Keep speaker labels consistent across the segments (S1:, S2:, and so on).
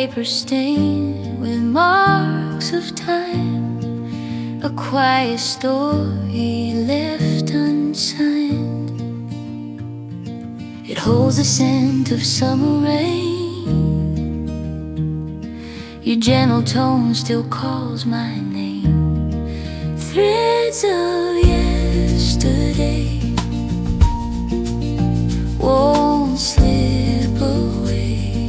S1: paper stained with marks of time, a quiet story left unsigned. It holds the scent of summer rain. Your gentle tone still calls my name. Threads of yesterday won't slip away.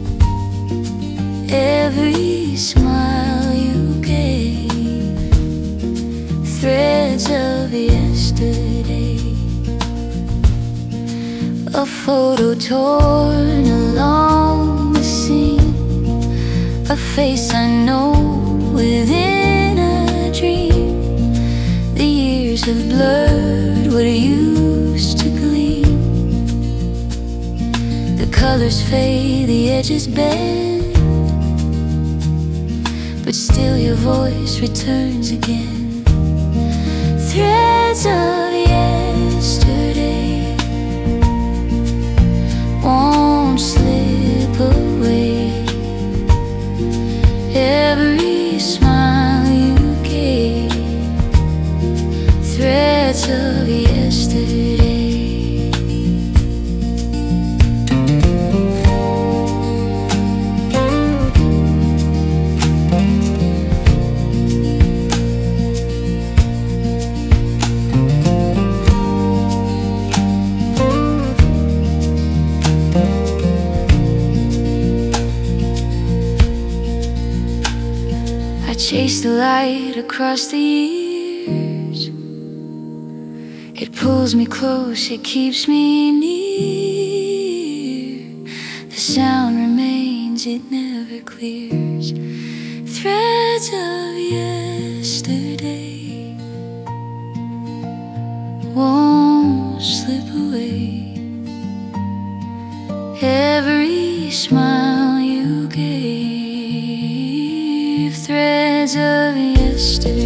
S1: Every smile you gave, threads of yesterday. A photo torn along the seam, a face I know within a dream. The years have blurred what used to gleam. The colors fade, the edges bend, but still your voice returns again. Threads of yesterday won't slip away. Every smile you gave, threads of yesterday. I chase the light across the years. It pulls me close, it keeps me near. The sound remains, it never clears. Threads of yesterday won't slip away. Every smile you gave, threads of yesterday.